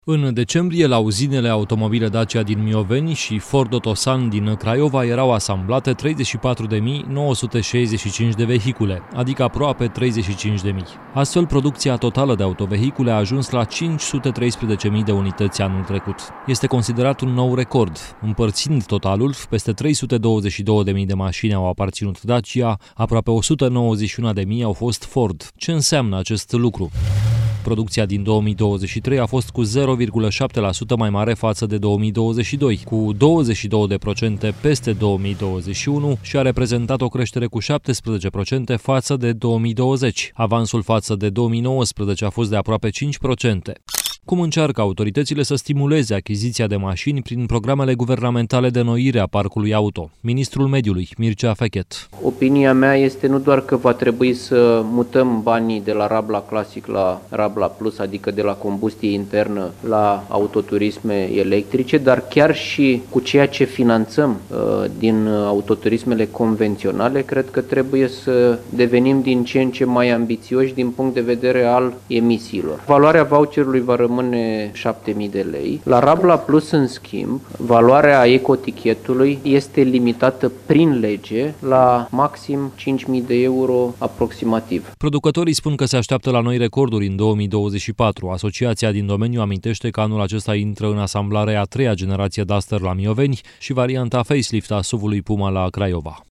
În decembrie, la uzinele automobile Dacia din Mioveni și Ford Otosan din Craiova erau asamblate 34.965 de vehicule, adică aproape 35.000. Astfel, producția totală de autovehicule a ajuns la 513.000 de unități anul trecut. Este considerat un nou record. Împărțind totalul, peste 322.000 de mașini au aparținut Dacia, aproape 191.000 au fost Ford. Ce înseamnă acest lucru? Producția din 2023 a fost cu 0,7% mai mare față de 2022, cu 22% peste 2021 și a reprezentat o creștere cu 17% față de 2020. Avansul față de 2019 a fost de aproape 5%. Cum încearcă autoritățile să stimuleze achiziția de mașini prin programele guvernamentale de înnoire a parcului auto? Ministrul Mediului, Mircea Fechet. Opinia mea este nu doar că va trebui să mutăm banii de la Rabla Classic la Rabla Plus, adică de la combustie internă la autoturisme electrice, dar chiar și cu ceea ce finanțăm din autoturismele convenționale, cred că trebuie să devenim din ce în ce mai ambițioși din punct de vedere al emisiilor. Valoarea voucherului va rămâne 7.000 de lei. La Rabla Plus, în schimb, valoarea ecotichetului este limitată prin lege la maxim 5.000 de euro aproximativ. Producătorii spun că se așteaptă la noi recorduri în 2024. Asociația din domeniu amintește că anul acesta intră în asamblare a treia generație Duster la Mioveni și varianta facelift a SUV-ului Puma la Craiova.